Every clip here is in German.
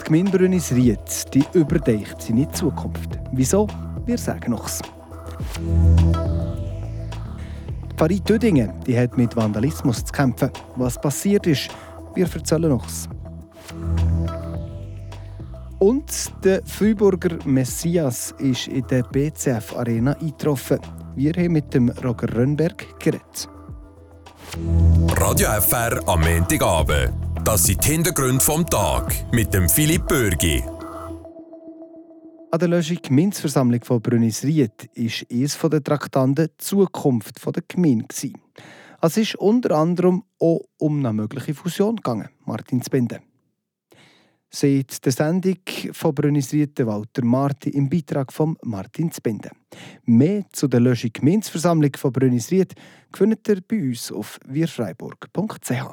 Gemeinde Brünnisried, die überdenkt seine Zukunft. Wieso? Wir sagen noch's. Die Pfarrei Tödingen, die hat mit Vandalismus zu kämpfen. Was passiert ist, wir erzählen noch's. Und der Freiburger Messias ist in der BCF Arena eingetroffen. Wir haben mit dem Roger Rönnberg geredet. Radio FR am Montagabend. Das sind die Hintergründe vom Tag mit dem Philipp Bürgi. An der Löschung Gemeindeversammlung von Brünnisried war eines der Traktanten die Zukunft der Gemeinde. Es ist unter anderem auch um eine mögliche Fusion gegangen. Martin Zbende. Seit der Sendung von Brünnisried Walter Marti im Beitrag von Martin Zbende. Mehr zu der Löschung Gemeindeversammlung von Brünnisried findet ihr bei uns auf wirfreiburg.ch.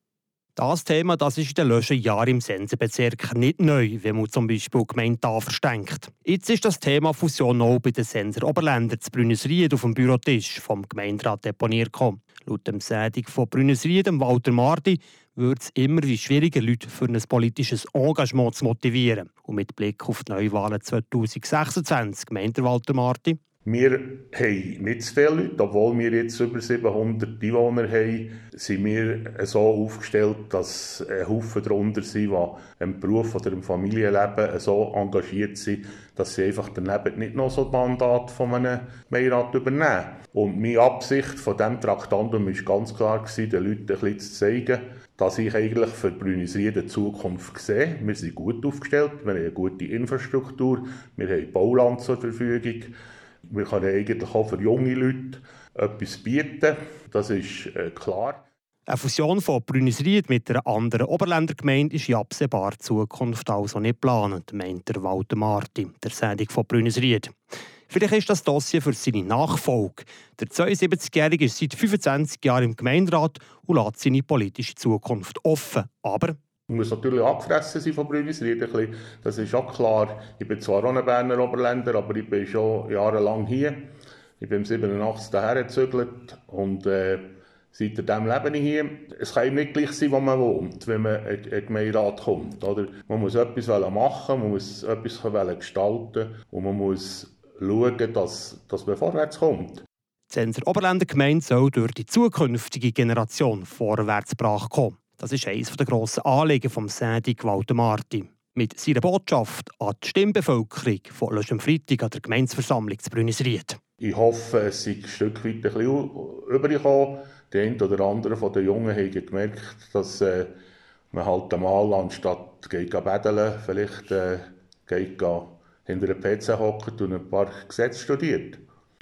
Das Thema ist in den letzten Jahren im Sensenbezirk nicht neu, wenn man zum Beispiel die Gemeinde Tafers denkt. Jetzt ist das Thema Fusion auch bei den Senser Oberländer zu Brünnisried auf dem Bürotisch vom Gemeinderat deponiert gekommen. Laut dem Sendung von Brünnisried, Walter Marti, wird es immer schwieriger, Leute für ein politisches Engagement zu motivieren. Und mit Blick auf die Neuwahlen 2026 meint Walter Marti: Wir haben nicht zu viele Leute, obwohl wir jetzt über 700 Einwohner haben, sind wir so aufgestellt, dass ein Haufen darunter sind, die im Beruf oder im Familienleben so engagiert sind, dass sie einfach daneben nicht noch so ein Mandat von einem Gemeinderat übernehmen. Und meine Absicht von diesem Traktandum war ganz klar, den Leuten ein bisschen zu zeigen, dass ich eigentlich für Brünnisried eine Zukunft sehe. Wir sind gut aufgestellt, wir haben eine gute Infrastruktur, wir haben Bauland zur Verfügung. Wir können eigentlich auch für junge Leute etwas bieten, das ist klar. Eine Fusion von Brünnisried mit einer anderen Oberländergemeinde ist in absehbarer Zukunft also nicht geplant, meint der Walter Marti, der Sendung von Brünnisried. Vielleicht ist das Dossier für seine Nachfolge. Der 72-Jährige ist seit 25 Jahren im Gemeinderat und lässt seine politische Zukunft offen. Aber man muss natürlich abgefressen sein von Brünnisried. Das ist auch klar. Ich bin zwar auch ein Berner Oberländer, aber ich bin schon jahrelang hier. Ich bin im 87 daher gezügelt und seitdem lebe ich hier. Es kann eben nicht gleich sein, wo man wohnt, wenn man in den Gemeinderat kommt. Oder? Man muss etwas machen, man muss etwas gestalten und man muss schauen, dass man vorwärts kommt. Die Senser Oberländer Gemeinde soll durch die zukünftige Generation vorwärts gebracht kommen. Das ist eines der grossen Anliegen vom Sendung Walter Marti. Mit seiner Botschaft an die Stimmbevölkerung von letztem Freitag an der Gemeindeversammlung zu Brünnisried. Ich hoffe, es ist ein Stück weit ein bisschen übergekommen. Die einen oder anderen von den Jungen haben gemerkt, dass man halt einmal anstatt betteln, vielleicht geht hinter einem PC hockt und ein paar Gesetze studiert.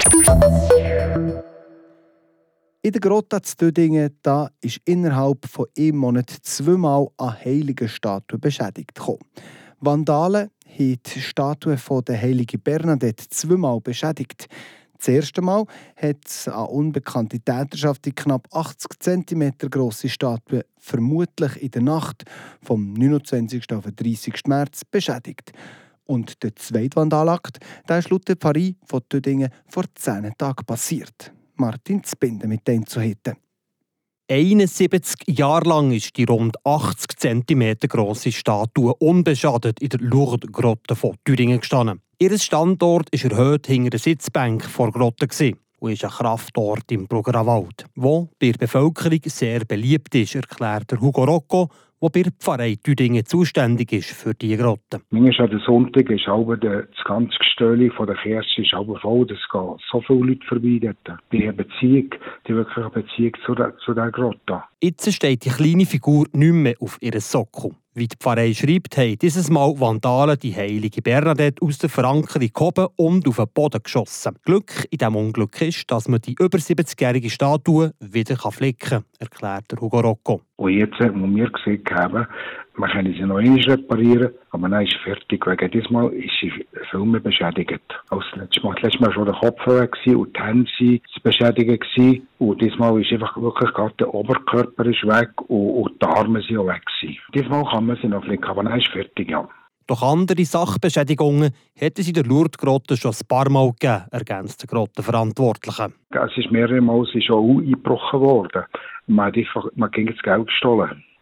In der Grotta zu Tödingen ist innerhalb von einem Monat zweimal eine heilige Statue beschädigt gekommen. Vandalen haben die Statue von der heiligen Bernadette zweimal beschädigt. Das erste Mal hat eine unbekannte Täterschaft die knapp 80 cm grosse Statue vermutlich in der Nacht vom 29. auf den 30. März beschädigt. Und der zweite Vandalakt ist laut der Pfarrei von Tödingen vor 10 Tagen passiert. Martin Zbinde mit dem zu hätten. 71 Jahre lang ist die rund 80 cm grosse Statue unbeschadet in der Lourdes-Grotte von Thüringen gestanden. Ihr Standort war erhöht hinter der Sitzbank vor Grotte und ist ein Kraftort im Bruggerer Wald, wo bei der Bevölkerung sehr beliebt ist, erklärt der Hugo Rocco, der bei der Pfarrei Thüringen zuständig ist für diese Grotte. Manchmal an Sonntag ist das ganze Gestell von der Kirche ist voll, es gehen so viele Leute vorbei dort. Die haben wirklich eine Beziehung zu der Grotte. Jetzt steht die kleine Figur nicht mehr auf ihrem Sockel. Wie die Pfarrei schreibt, haben dieses Mal Vandalen die heilige Bernadette aus der Verankerung gehoben und auf den Boden geschossen. Glück in diesem Unglück ist, dass man die über 70-jährige Statue wieder flicken kann, erklärt der Hugo Rocco. Und jetzt muss wir gesehen haben, man kann sie noch einmal reparieren, aber dann ist sie fertig. Wegen diesmal ist sie viel mehr beschädigt. Als letztes Mal schon der Kopf weg und die Hände waren beschädigt. Und diesmal ist einfach wirklich gerade der Oberkörper ist weg und die Arme sind auch weg. Diesmal kann man sie noch flicken, aber dann ist fertig, ja. Doch andere Sachbeschädigungen hätten sie der Lourdes-Grotte schon ein paar Mal gegeben, ergänzt der Grottenverantwortliche. Es ist mehrere Mal schon eingebrochen worden. Man ging das Geld gestohlen.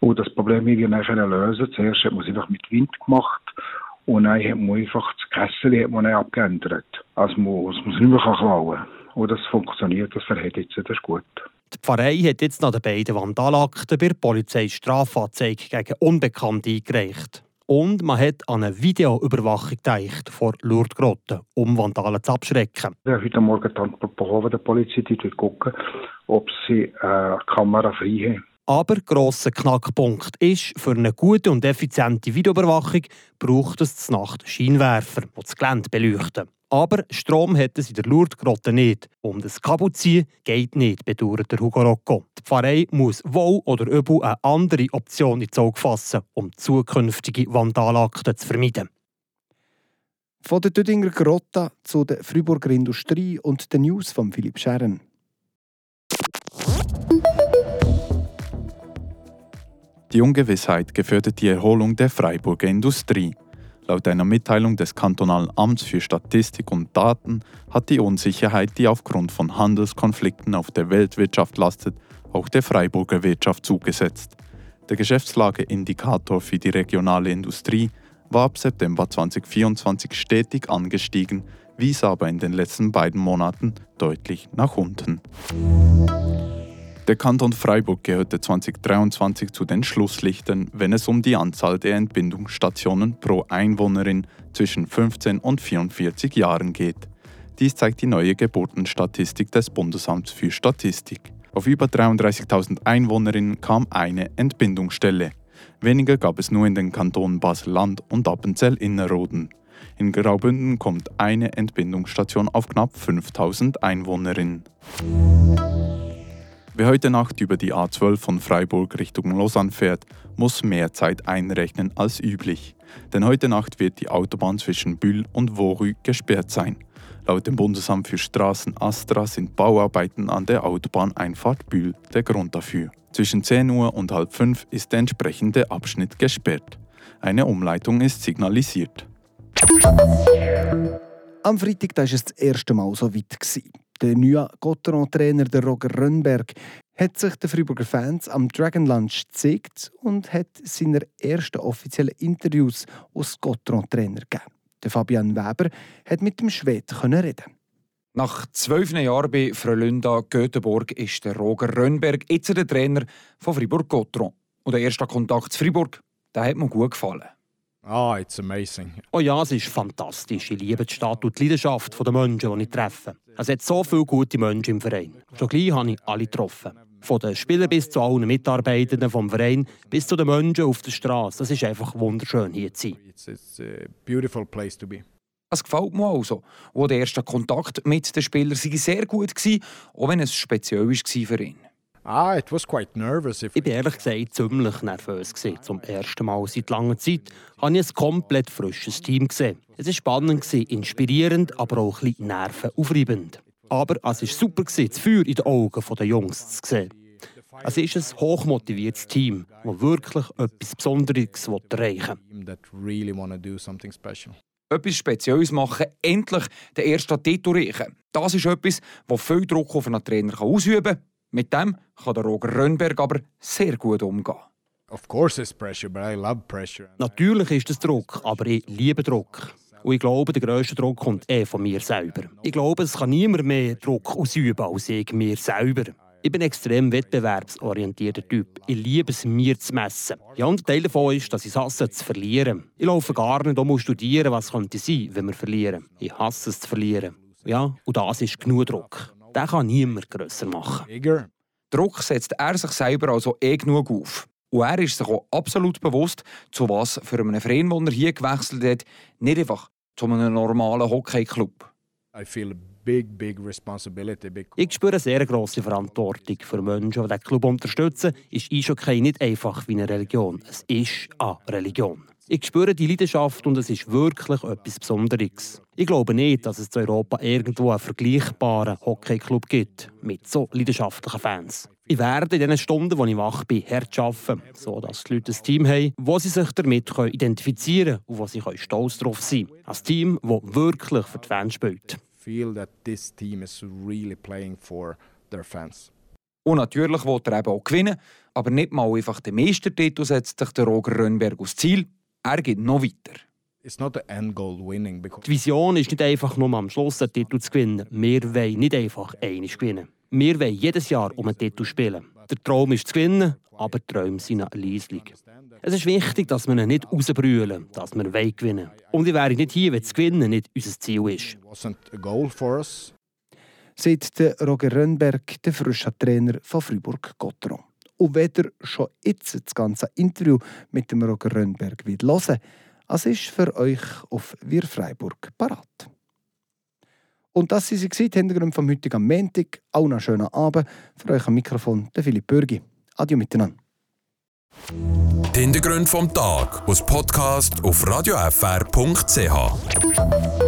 und das Problem irgendwie lösen. Zuerst hat man es einfach mit Wind gemacht und dann hat man einfach das Kessel abgeändert. Also man es nicht mehr klauen kann. Und das funktioniert, das verhält jetzt, das ist gut. Die Pfarrei hat jetzt nach den beiden Vandalakten bei der Polizei Strafanzeige gegen Unbekannte eingereicht. Und man hat an eine Videoüberwachung gedacht vor Lourdes-Grotte, um Vandalen zu abschrecken. Ich habe heute Morgen die Antwort bekommen, der Polizei, die schauen, ob sie eine Kamera frei haben. Aber grosser Knackpunkt ist, für eine gute und effiziente Videoüberwachung braucht es zur Nacht Scheinwerfer, die das Gelände beleuchten. Aber Strom hat es in der Lourdes-Grotte nicht. Um das Kabel zu ziehen geht nicht, bedauert der Hugo Rocco. Die Pfarrei muss wohl oder übel eine andere Option ins Auge fassen, um zukünftige Vandalakten zu vermeiden. Von der Dödinger Grotta zu der Freiburger Industrie und den News von Philipp Scherren. Die Ungewissheit gefährdet die Erholung der Freiburger Industrie. Laut einer Mitteilung des Kantonalen Amts für Statistik und Daten hat die Unsicherheit, die aufgrund von Handelskonflikten auf der Weltwirtschaft lastet, auch der Freiburger Wirtschaft zugesetzt. Der Geschäftslageindikator für die regionale Industrie war ab September 2024 stetig angestiegen, wies aber in den letzten beiden Monaten deutlich nach unten. Der Kanton Freiburg gehörte 2023 zu den Schlusslichtern, wenn es um die Anzahl der Entbindungsstationen pro Einwohnerin zwischen 15 und 44 Jahren geht. Dies zeigt die neue Geburtenstatistik des Bundesamts für Statistik. Auf über 33.000 Einwohnerinnen kam eine Entbindungsstelle. Weniger gab es nur in den Kantonen Basel-Land und Appenzell-Innerrhoden. In Graubünden kommt eine Entbindungsstation auf knapp 5.000 Einwohnerinnen. Wer heute Nacht über die A12 von Freiburg Richtung Lausanne fährt, muss mehr Zeit einrechnen als üblich. Denn heute Nacht wird die Autobahn zwischen Bühl und Vorü gesperrt sein. Laut dem Bundesamt für Straßen ASTRA sind Bauarbeiten an der Autobahneinfahrt Bühl der Grund dafür. Zwischen 10 Uhr und halb 5 ist der entsprechende Abschnitt gesperrt. Eine Umleitung ist signalisiert. Am Freitag war es das erste Mal so weit. Der neue Gotteron-Trainer Roger Rönnberg hat sich den Freiburger Fans am Dragon Lunch gezeigt und hat seine ersten offiziellen Interviews als Gotteron-Trainer gegeben. Der Fabian Weber hat mit dem Schweden reden. Nach 12 Jahren bei Frölunda Göteborg ist der Roger Rönnberg jetzt der Trainer von Fribourg-Gotteron. Und der erste Kontakt zu Fribourg, der hat mir gut gefallen. Oh, it's amazing. Oh ja, es ist fantastisch. Ich liebe die Stadt und die Leidenschaft der Menschen, die ich treffe. Es hat so viele gute Menschen im Verein. Schon gleich habe ich alle getroffen. Von den Spielern bis zu allen Mitarbeitenden vom Verein, bis zu den Menschen auf der Straße. Es ist einfach wunderschön, hier zu sein. It's a beautiful place to be. Es gefällt mir also. Und der erste Kontakt mit den Spielern war sehr gut, auch wenn es speziell war für ihn. It was quite nervous. Ich war ehrlich gesagt ziemlich nervös. Zum ersten Mal seit langer Zeit habe ich ein komplett frisches Team gesehen. Es war spannend, inspirierend, aber auch ein bisschen nervenaufreibend. Aber es war super, das Feuer in den Augen der Jungs zu sehen. Es ist ein hochmotiviertes Team, das wirklich etwas Besonderes erreichen will. Etwas Spezielles machen, endlich den ersten Titel reichen. Das ist etwas, das viel Druck auf einen Trainer ausüben kann. Mit dem kann der Roger Rönnberg aber sehr gut umgehen. Of course it's pressure, but I love pressure. Natürlich ist es Druck, aber ich liebe Druck. Und ich glaube, der grösste Druck kommt von mir selber. Ich glaube, es kann niemand mehr Druck ausüben als ich mir selber. Ich bin ein extrem wettbewerbsorientierter Typ. Ich liebe es, mir zu messen. Ja, und ein Teil davon ist, dass ich es hasse, zu verlieren. Ich laufe gar nicht um zu studieren, was könnte sein, wenn wir verlieren. Ich hasse es zu verlieren. Ja, und das ist genug Druck. Den kann niemand grösser machen. Bigger. Druck setzt er sich selber also genug auf. Und er ist sich auch absolut bewusst, zu was für einen Verein, den er hier gewechselt hat, nicht einfach zu einem normalen Hockeyclub. I feel a big responsibility. Ich spüre eine sehr grosse Verantwortung für Menschen, die diesen Club unterstützen. Ist Eishockey nicht einfach wie eine Religion. Es ist eine Religion. Ich spüre die Leidenschaft und es ist wirklich etwas Besonderes. Ich glaube nicht, dass es in Europa irgendwo einen vergleichbaren Hockeyclub gibt mit so leidenschaftlichen Fans. Ich werde in den Stunden, wo ich wach bin, hart arbeiten, sodass die Leute ein Team haben, wo sie sich damit identifizieren können und wo sie stolz darauf sein können. Ein Team, das wirklich für die Fans spielt. Feel that this team is really playing for their fans. Und natürlich will er eben auch gewinnen, aber nicht mal einfach den Meistertitel setzt sich der Roger Rönnberg aufs Ziel. Er geht noch weiter. It's not the end goal winning Die because Vision ist nicht einfach nur am Schluss einen Titel zu gewinnen. Wir wollen nicht einfach einmal gewinnen. Wir wollen jedes Jahr um einen Titel spielen. Der Traum ist zu gewinnen, aber die Träume sind leislich. Es ist wichtig, dass wir ihn nicht rausbrüllen, dass wir gewinnen wollen. Und ich wäre nicht hier, wenn das Gewinnen nicht unser Ziel ist. it wasn't a goal for us. Sagt der Roger Rönnberg, der frische Trainer von Fribourg-Gotteron. Und wenn ihr schon jetzt das ganze Interview mit dem Roger Rönnberg hören wollt, es ist für euch auf Wir Freiburg parat. Und das waren sie, die Hintergründe vom heutigen Montag. Auch noch einen schönen Abend. Für euch am Mikrofon der Philipp Bürgi. Adieu miteinander. Die Hintergründe vom Tag aus Podcast auf radiofr.ch.